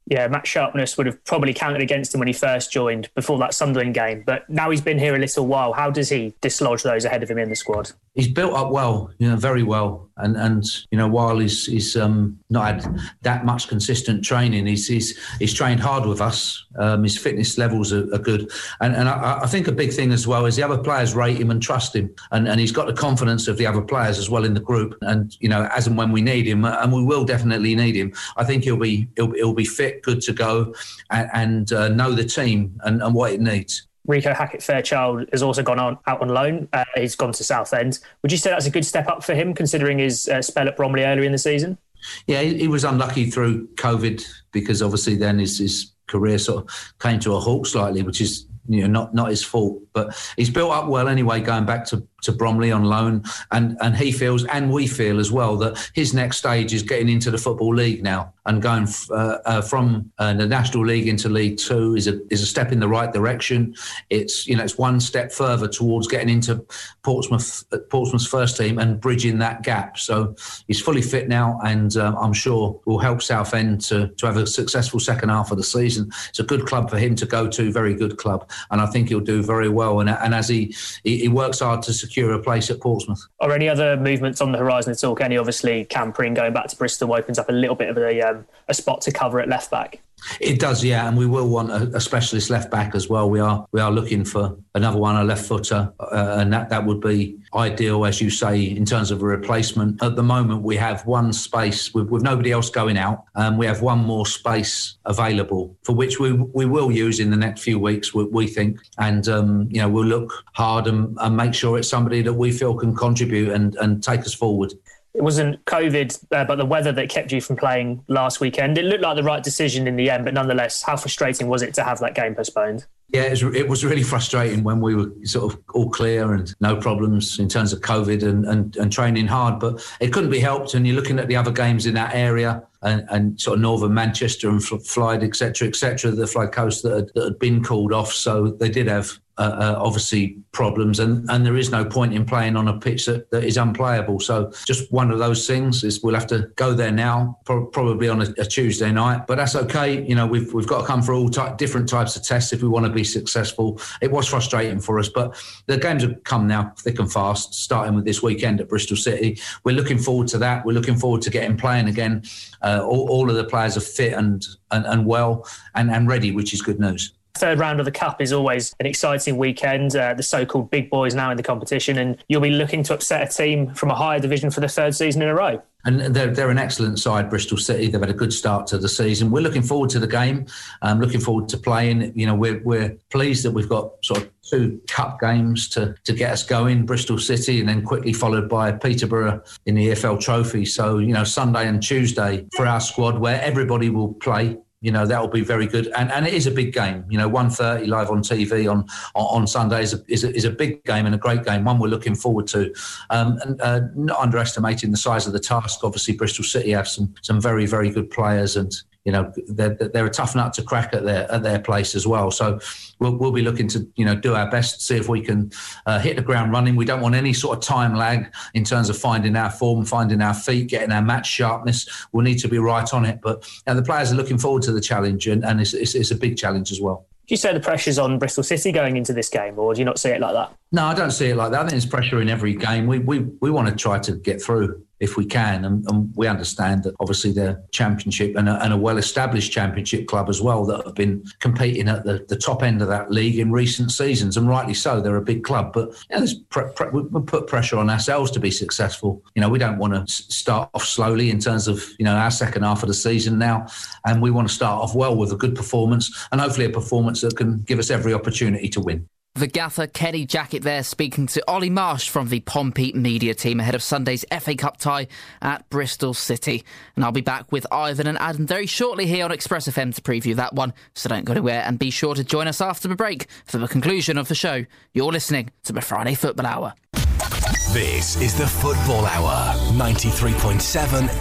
Yeah, match sharpness would have probably counted against him when he first joined before that Sunderland game. But now he's been here a little while. How does he dislodge those ahead of him in the squad? He's built up well, you know, very well. And, and you know, while he's, he's um, not had that much consistent training, he's he's, he's trained hard with us. Um, his fitness levels are, are good. And, and I, I think a big thing as well is the other players rate him and trust him. And, and he's got the confidence of the other players as well in the group. And, you know, as and when we need him, and we will definitely need him, I think he'll be he'll, he'll be fit, good to go, and, and uh, know the team and, and what it needs. Rico Hackett-Fairchild has also gone on out on loan. Uh, he's gone to Southend. Would you say that's a good step up for him, considering his uh, spell at Bromley earlier in the season? Yeah, he, he was unlucky through COVID because obviously then his, his career sort of came to a halt slightly, which is, you know, not not his fault. But he's built up well anyway, going back to, to Bromley on loan. And, and he feels, and we feel as well, that his next stage is getting into the Football League now and going uh, uh, from uh, the National League into League Two is a is a step in the right direction. It's, you know, it's one step further towards getting into Portsmouth Portsmouth's first team and bridging that gap. So he's fully fit now, and um, I'm sure will help Southend to to have a successful second half of the season. It's a good club for him to go to, very good club, and I think he'll do very well. And and as he he, he works hard to secure a place at Portsmouth. Are any other movements on the horizon at all, Kenny? Obviously, Cam Pring going back to Bristol opens up a little bit of a um, a spot to cover at left back. It does, yeah, and we will want a, a specialist left back as well. We are we are looking for another one, a left footer, uh, and that, that would be ideal, as you say, in terms of a replacement. At the moment, we have one space with, with nobody else going out, and um, we have one more space available for which we we will use in the next few weeks, we, we think, and um, you know, we'll look hard and, and make sure it's somebody that we feel can contribute and, and take us forward. It wasn't COVID, uh, but the weather that kept you from playing last weekend. It looked like the right decision in the end, but nonetheless, how frustrating was it to have that game postponed? Yeah, it was, it was really frustrating when we were sort of all clear and no problems in terms of COVID and, and, and training hard, but it couldn't be helped. And you're looking at the other games in that area and, and sort of northern Manchester and Floyd, et cetera, et cetera, the Floyd Coast that had, that had been called off. So they did have Uh, uh, obviously problems, and, and there is no point in playing on a pitch that, that is unplayable. So just one of those things is we'll have to go there now, pro- probably on a, a Tuesday night, but that's okay. You know, we've we've got to come through all ty- different types of tests if we want to be successful. It was frustrating for us, but the games have come now thick and fast, starting with this weekend at Bristol City. We're looking forward to that. We're looking forward to getting playing again. Uh, all, all of the players are fit and and, and well and, and ready, which is good news. Third round of the Cup is always an exciting weekend. Uh, the so-called big boys now in the competition, and you'll be looking to upset a team from a higher division for the third season in a row. And they're, they're an excellent side, Bristol City. They've had a good start to the season. We're looking forward to the game. Um, looking forward to playing. You know, we're we're pleased that we've got sort of two cup games to, to get us going. Bristol City, and then quickly followed by Peterborough in the E F L Trophy. So, you know, Sunday and Tuesday for our squad, where everybody will play. You know, that will be very good. And and it is a big game. You know, one thirty live on T V on on Sunday is a, is a, is a big game and a great game, one we're looking forward to. Um, and uh, not underestimating the size of the task. Obviously, Bristol City have some some very, very good players, and you know, they're, they're a tough nut to crack at their at their place as well. So we'll, we'll be looking to, you know, do our best, see if we can uh, hit the ground running. We don't want any sort of time lag in terms of finding our form, finding our feet, getting our match sharpness. We'll need to be right on it. But you know, the players are looking forward to the challenge, and, and it's, it's, it's a big challenge as well. Do you say the pressure's on Bristol City going into this game, or do you not see it like that? No, I don't see it like that. I think there's pressure in every game. We we we want to try to get through if we can, and, and we understand that obviously they're championship and a, and a well-established championship club as well that have been competing at the, the top end of that league in recent seasons, and rightly so. They're a big club, but you know, there's pre- pre- we put pressure on ourselves to be successful. You know, we don't want to start off slowly in terms of, you know, our second half of the season now, and we want to start off well with a good performance, and hopefully a performance that can give us every opportunity to win. The gaffer, Kenny Jackett there, speaking to Ollie Marsh from the Pompey media team ahead of Sunday's F A Cup tie at Bristol City. And I'll be back with Ivan and Adam very shortly here on Express F M to preview that one. So don't go anywhere, and be sure to join us after the break for the conclusion of the show. You're listening to the Friday Football Hour. This is the Football Hour, ninety-three point seven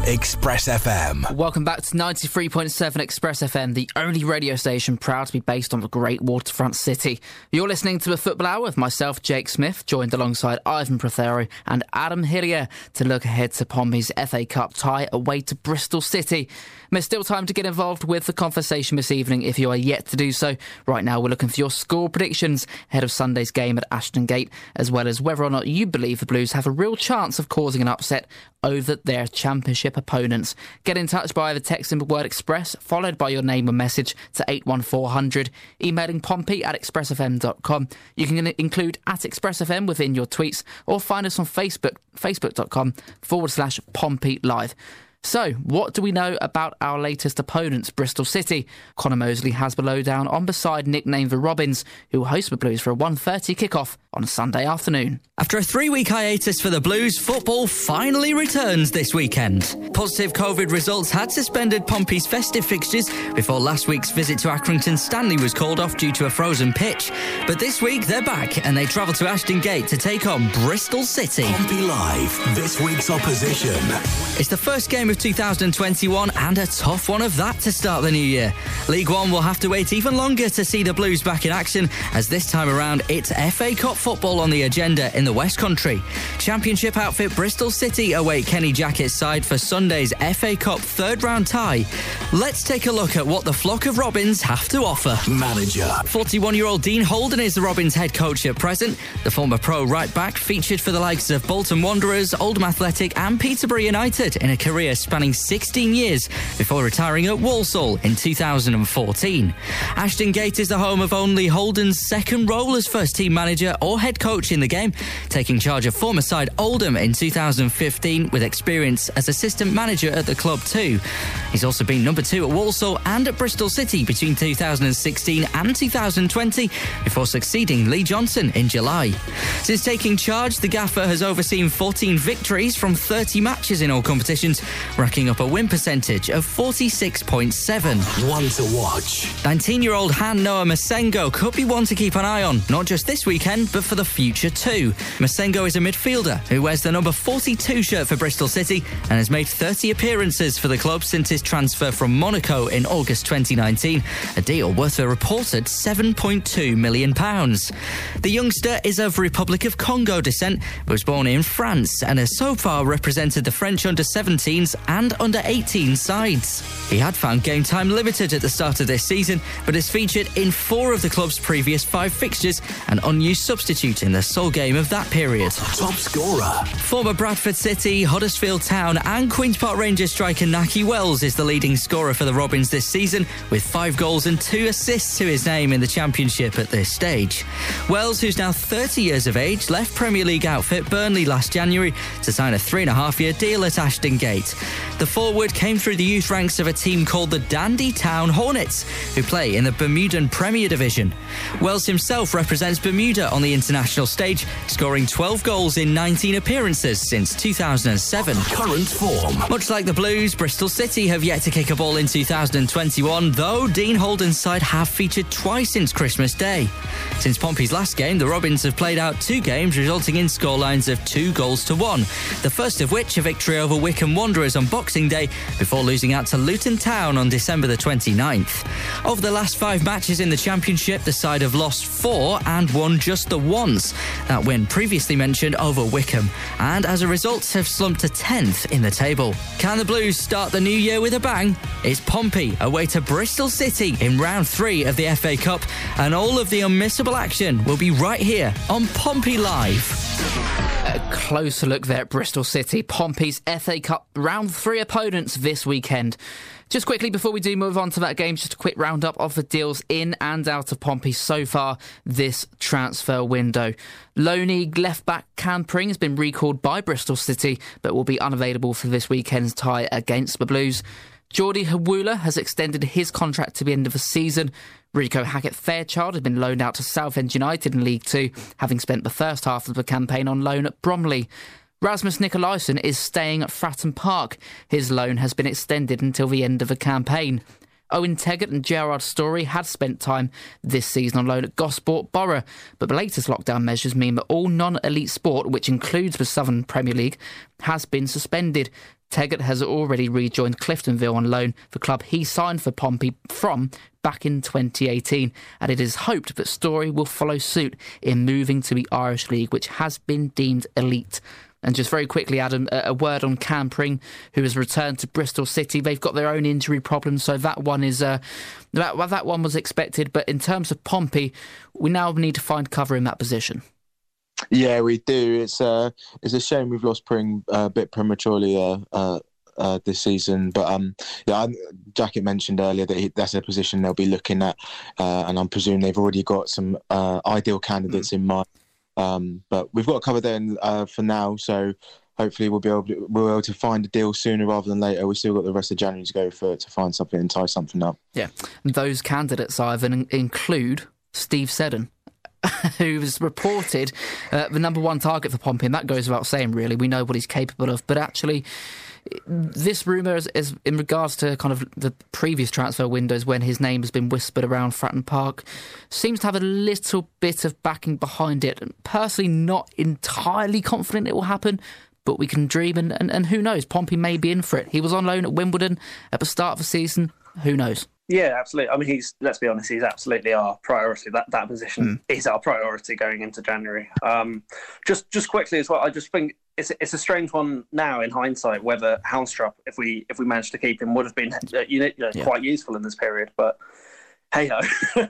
Express F M. Welcome back to ninety-three point seven Express F M, the only radio station proud to be based on a great waterfront city. You're listening to the Football Hour with myself, Jake Smith, joined alongside Ivan Prothero and Adam Hillier to look ahead to Pompey's F A Cup tie away to Bristol City. There's still time to get involved with the conversation this evening if you are yet to do so. Right now we're looking for your score predictions ahead of Sunday's game at Ashton Gate, as well as whether or not you believe the Blues have a real chance of causing an upset over their championship opponents. Get in touch by either texting the word Express, followed by your name and message to eight one four hundred, emailing pompey at express f m dot com. You can include at Express F M within your tweets, or find us on Facebook, facebook.com forward slash Pompey Live. So, what do we know about our latest opponents, Bristol City? Connor Mosley has the lowdown on the side nicknamed the Robins, who will host the Blues for a one thirty kickoff on a Sunday afternoon. After a three-week hiatus for the Blues, football finally returns this weekend. Positive COVID results had suspended Pompey's festive fixtures before last week's visit to Accrington Stanley was called off due to a frozen pitch. But this week they're back and they travel to Ashton Gate to take on Bristol City. Pompey Live, this week's opposition. It's the first game of two thousand twenty-one and a tough one of that to start the new year. League One will have to wait even longer to see the Blues back in action, as this time around it's F A Cup football on the agenda in the West Country. Championship outfit Bristol City await Kenny Jackett's side for Sunday's F A Cup third round tie. Let's take a look at what the flock of Robins have to offer. Manager. forty-one-year-old Dean Holden is the Robins head coach at present. The former pro right back featured for the likes of Bolton Wanderers, Oldham Athletic and Peterborough United in a career spanning sixteen years before retiring at Walsall in two thousand fourteen. Ashton Gate is the home of only Holden's second role as first team manager or head coach in the game, taking charge of former side Oldham in two thousand fifteen with experience as assistant manager at the club too. He's also been number two at Walsall and at Bristol City between two thousand sixteen and two thousand twenty before succeeding Lee Johnson in July. Since taking charge, the gaffer has overseen fourteen victories from thirty matches in all competitions, racking up a win percentage of forty-six point seven. One to watch. nineteen-year-old Han Noah Masengo could be one to keep an eye on, not just this weekend, but for the future too. Masengo is a midfielder who wears the number forty-two shirt for Bristol City and has made thirty appearances for the club since his transfer from Monaco in August twenty nineteen, a deal worth a reported seven point two million pounds. The youngster is of Republic of Congo descent, but was born in France and has so far represented the French under seventeens and under eighteen sides. He had found game time limited at the start of this season, but is featured in four of the club's previous five fixtures, an unused substitute in the sole game of that period. Top scorer. Former Bradford City, Huddersfield Town and Queen's Park Rangers striker Nahki Wells is the leading scorer for the Robins this season, with five goals and two assists to his name in the Championship at this stage. Wells, who's now thirty years of age, left Premier League outfit Burnley last January to sign a three and a half year deal at Ashton Gate. The forward came through the youth ranks of a team called the Dandy Town Hornets, who play in the Bermudan Premier Division. Wells himself represents Bermuda on the international stage, scoring twelve goals in nineteen appearances since two thousand seven. Current form. Much like the Blues, Bristol City have yet to kick a ball in two thousand twenty-one, though Dean Holden's side have featured twice since Christmas Day. Since Pompey's last game, the Robins have played out two games, resulting in scorelines of two goals to one, the first of which a victory over Wycombe Wanderers on Boxing Day, before losing out to Luton Town on December the twenty-ninth. Of the last five matches in the Championship, the side have lost four and won just the once. That win previously mentioned over Wycombe, and as a result have slumped to tenth in the table. Can the Blues start the new year with a bang? It's Pompey away to Bristol City in round three of the F A Cup, and all of the unmissable action will be right here on Pompey Live. A closer look there at Bristol City, Pompey's F A Cup round three opponents this weekend. Just quickly, before we do move on to that game, just a quick roundup of the deals in and out of Pompey so far this transfer window. Loney left-back Cam Pring has been recalled by Bristol City, but will be unavailable for this weekend's tie against the Blues. Geordie Hawula has extended his contract to the end of the season. Rico Hackett-Fairchild has been loaned out to Southend United in League Two, having spent the first half of the campaign on loan at Bromley. Rasmus Nikolaisen is staying at Fratton Park. His loan has been extended until the end of the campaign. Owen Teggett and Gerard Story had spent time this season on loan at Gosport Borough, but the latest lockdown measures mean that all non-elite sport, which includes the Southern Premier League, has been suspended. Teggett has already rejoined Cliftonville on loan, the club he signed for Pompey from back in twenty eighteen, and it is hoped that Storey will follow suit in moving to the Irish League, which has been deemed elite. And just very quickly, Adam, a word on Cam Pring, who has returned to Bristol City. They've got their own injury problems, so that one is uh, that, well, that one was expected. But in terms of Pompey, we now need to find cover in that position. Yeah, we do. It's uh, it's a shame we've lost Pring a bit prematurely uh, uh, uh, this season. But um, yeah, Jacket mentioned earlier that he, that's a position they'll be looking at, uh, and I'm presuming they've already got some uh, ideal candidates mm. in mind. Um, but we've got to cover them uh, for now, so hopefully we'll be able to, we'll be able to find a deal sooner rather than later. We've still got the rest of January to go for to find something and tie something up. Yeah, those candidates, Ivan, include Steve Seddon, who was reported uh, the number one target for Pompey, and that goes without saying, really. We know what he's capable of, but actually this rumour is, is in regards to kind of the previous transfer windows when his name has been whispered around Fratton Park, seems to have a little bit of backing behind it. And personally, not entirely confident it will happen, but we can dream, and, and, and who knows, Pompey may be in for it. He was on loan at Wimbledon at the start of the season. Who knows? Yeah, absolutely. I mean, he's, let's be honest, he's absolutely our priority. That that position mm. is our priority going into January. Um, just just quickly as well, I just think it's it's a strange one now in hindsight whether Houndstrup, if we if we managed to keep him, would have been uh, you know, yeah. quite useful in this period. But hey ho.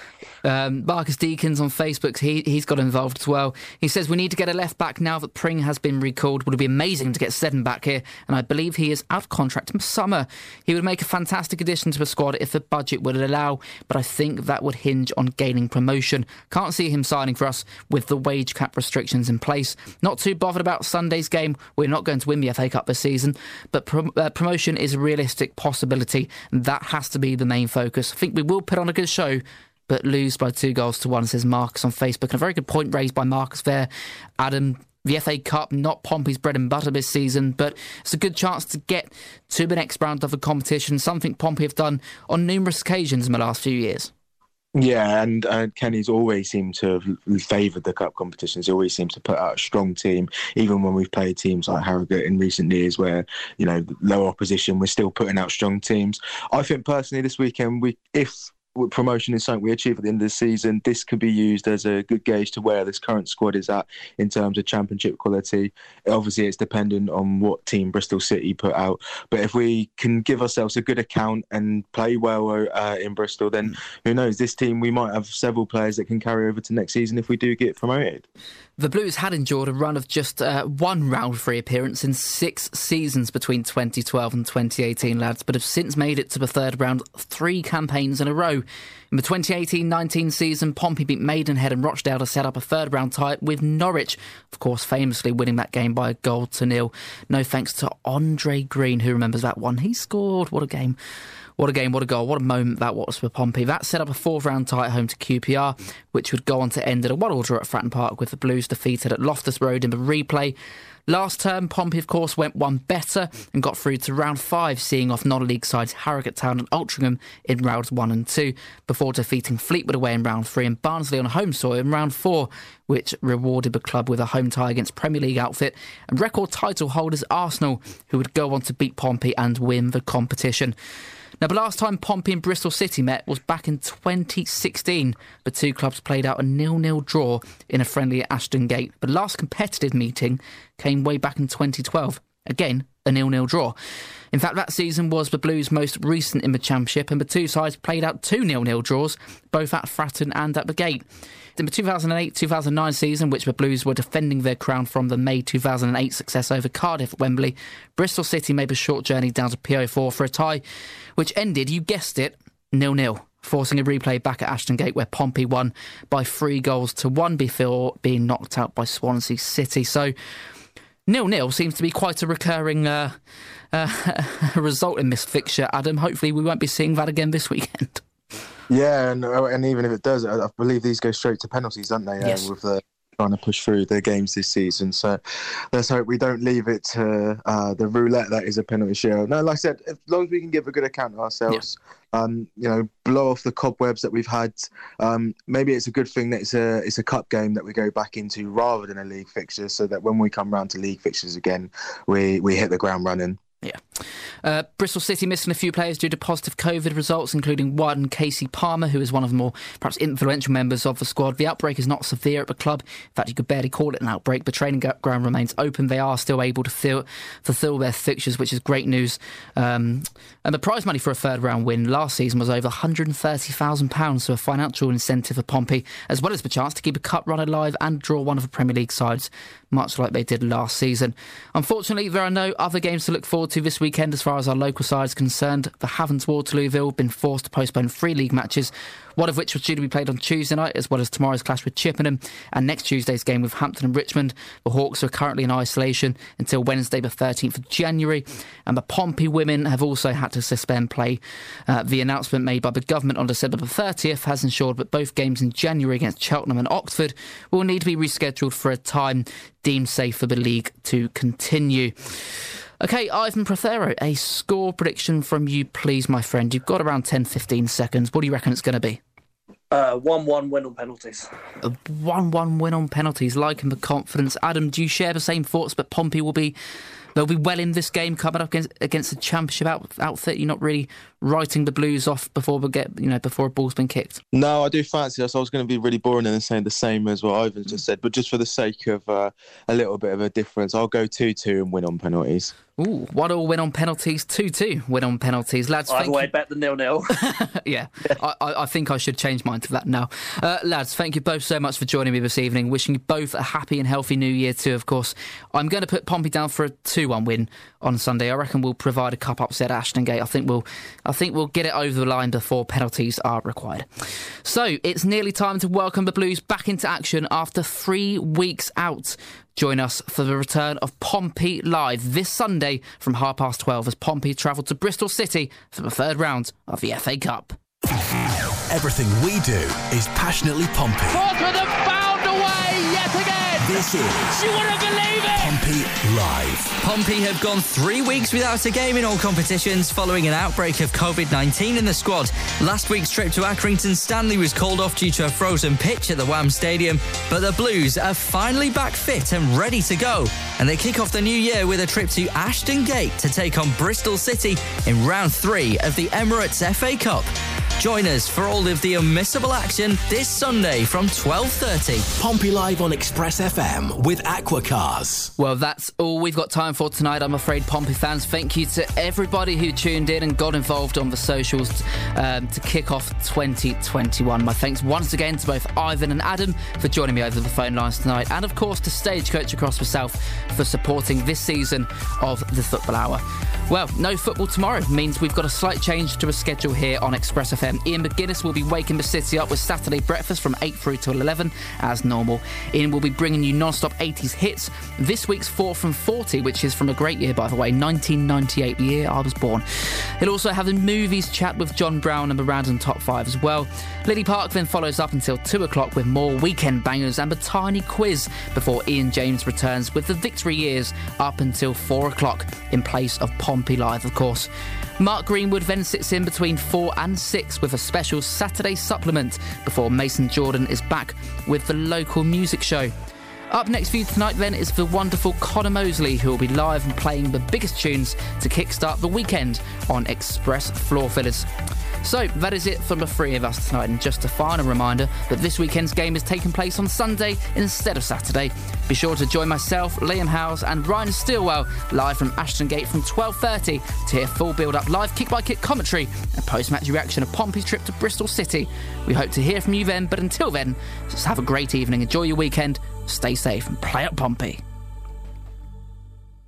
Um, Marcus Deakins on Facebook, he, he's got involved as well. He says, we need to get a left back now that Pring has been recalled. Would it be amazing to get Seddon back here? And I believe he is out of contract in summer. He would make a fantastic addition to the squad if the budget would allow, but I think that would hinge on gaining promotion. Can't see him signing for us with the wage cap restrictions in place. Not too bothered about Sunday's game. We're not going to win the F A Cup this season, but prom- uh, promotion is a realistic possibility, and that has to be the main focus. I think we will put on a good show, but lose by two goals to one, says Marcus on Facebook. And a very good point raised by Marcus there. Adam, the F A Cup, not Pompey's bread and butter this season, but it's a good chance to get to the next round of the competition, something Pompey have done on numerous occasions in the last few years. Yeah, and uh, Kenny's always seemed to have favoured the cup competitions. He always seems to put out a strong team, even when we've played teams like Harrogate in recent years where, you know, low opposition, we're still putting out strong teams. I think personally this weekend, we if... promotion is something we achieve at the end of the season, this could be used as a good gauge to where this current squad is at in terms of championship quality. Obviously, it's dependent on what team Bristol City put out, but if we can give ourselves a good account and play well uh, in Bristol, then who knows, this team, we might have several players that can carry over to next season if we do get promoted. The Blues had endured a run of just uh, one round three appearance in six seasons between twenty twelve and twenty eighteen, lads, but have since made it to the third round three campaigns in a row. In the twenty eighteen nineteen season, Pompey beat Maidenhead and Rochdale to set up a third round tie with Norwich, of course famously winning that game by a goal to nil. No thanks to Andre Green, who remembers that one. He scored. What a game. What a game, what a goal, what a moment that was for Pompey. That set up a fourth round tie at home to Q P R, which would go on to end at a one-all draw at Fratton Park, with the Blues defeated at Loftus Road in the replay. Last term, Pompey, of course, went one better and got through to round five, seeing off non-league sides Harrogate Town and Altrincham in rounds one and two, before defeating Fleetwood away in round three and Barnsley on home soil in round four, which rewarded the club with a home tie against Premier League outfit and record title holders Arsenal, who would go on to beat Pompey and win the competition. Now, the last time Pompey and Bristol City met was back in twenty sixteen. The two clubs played out a nil-nil draw in a friendly at Ashton Gate. The last competitive meeting came way back in twenty twelve. Again, a nil-nil draw. In fact, that season was the Blues' most recent in the Championship, and the two sides played out two nil-nil draws, both at Fratton and at the Gate. In the two thousand eight two thousand nine season, which the Blues were defending their crown from the May two thousand eight success over Cardiff at Wembley, Bristol City made a short journey down to P O four for a tie, which ended, you guessed it, nil-nil, forcing a replay back at Ashton Gate, where Pompey won by three goals to one before being knocked out by Swansea City. So nil-nil seems to be quite a recurring uh, uh, result in this fixture, Adam. Hopefully we won't be seeing that again this weekend. Yeah, and and even if it does, I believe these go straight to penalties, don't they? Yes. Uh, with the trying to push through the games this season. So let's hope we don't leave it to uh, the roulette that is a penalty shootout. No, like I said, as long as we can give a good account of ourselves, yeah. um, you know, blow off the cobwebs that we've had. Um, maybe it's a good thing that it's a it's a cup game that we go back into rather than a league fixture, so that when we come round to league fixtures again, we we hit the ground running. Yeah. Uh, Bristol City missing a few players due to positive COVID results, including one Casey Palmer, who is one of the more perhaps influential members of the squad. The outbreak is not severe at the club. In fact, you could barely call it an outbreak. The training ground remains open. They are still able to fill, fulfil their fixtures, which is great news. Um, and the prize money for a third round win last season was over one hundred thirty thousand pounds, so a financial incentive for Pompey, as well as the chance to keep a cup run alive and draw one of the Premier League sides, much like they did last season. Unfortunately, there are no other games to look forward to this weekend as far as our local side is concerned. The Havants Waterlooville have been forced to postpone three league matches, one of which was due to be played on Tuesday night, as well as tomorrow's clash with Chippenham and next Tuesday's game with Hampton and Richmond. The Hawks are currently in isolation until Wednesday the thirteenth of January, and the Pompey women have also had to suspend play. Uh, the announcement made by the government on December the thirtieth has ensured that both games in January against Cheltenham and Oxford will need to be rescheduled for a time deemed safe for the league to continue. OK, Ivan Prothero, a score prediction from you, please, my friend. You've got around ten fifteen seconds. What do you reckon it's going to be? Uh, one one win on penalties. A one one win on penalties, liking the confidence. Adam, do you share the same thoughts that Pompey will be... They'll be well in this game coming up against, against the championship out, outfit? You're not really writing the Blues off before we get, you know, before a ball's been kicked. No, I do fancy us. I was going to be really boring and saying the same as what Ivan just said, but just for the sake of uh, a little bit of a difference, I'll go two two and win on penalties. Ooh, one all win on penalties, two two win on penalties. Lads, I'd way bet the nil nil. Yeah, I, I think I should change mine to that now. Uh, lads, thank you both so much for joining me this evening. Wishing you both a happy and healthy new year too, of course. I'm going to put Pompey down for a two one win on Sunday. I reckon we'll provide a cup upset at Ashton Gate. I think we'll, I think we'll get it over the line before penalties are required. So it's nearly time to welcome the Blues back into action after three weeks out. Join us for the return of Pompey Live this Sunday from half past twelve as Pompey travel to Bristol City for the third round of the F A Cup. Everything we do is passionately Pompey. Portsmouth have found a way yet again. This is... You wouldn't believe it! Pompey Live. Pompey have gone three weeks without a game in all competitions following an outbreak of covid nineteen in the squad. Last week's trip to Accrington Stanley was called off due to a frozen pitch at the Wham Stadium, but the Blues are finally back fit and ready to go, and they kick off the new year with a trip to Ashton Gate to take on Bristol City in round three of the Emirates F A Cup. Join us for all of the unmissable action this Sunday from twelve thirty. Pompey Live on Express F M with Aqua Cars. Well, that's all we've got time for tonight, I'm afraid, Pompey fans. Thank you to everybody who tuned in and got involved on the socials um, to kick off twenty twenty-one. My thanks once again to both Ivan and Adam for joining me over the phone lines tonight, and of course to Stagecoach across the South for supporting this season of the Football Hour. Well, no football tomorrow means we've got a slight change to a schedule here on Express F M. Ian McGuinness will be waking the city up with Saturday breakfast from eight through till eleven as normal. Ian will be bringing you non-stop eighties hits. This week's four from forty, which is from a great year, by the way, nineteen ninety-eight, the year I was born. He'll also have the movies chat with John Brown and the Random Top five as well. Lily Park then follows up until two o'clock with more weekend bangers and a tiny quiz before Ian James returns with the victory years up until four o'clock in place of Pompey Live, of course. Mark Greenwood then sits in between four and six with a special Saturday supplement before Mason Jordan is back with the local music show. Up next for you tonight then is the wonderful Connor Mosley, who will be live and playing the biggest tunes to kickstart the weekend on Express Floor Fillers. So that is it from the three of us tonight, and just a final reminder that this weekend's game is taking place on Sunday instead of Saturday. Be sure to join myself, Liam Howes and Ryan Stilwell live from Ashton Gate from twelve thirty to hear full build-up live kick-by-kick commentary and post-match reaction of Pompey's trip to Bristol City. We hope to hear from you then, but until then, just have a great evening, enjoy your weekend, stay safe and play up Pompey.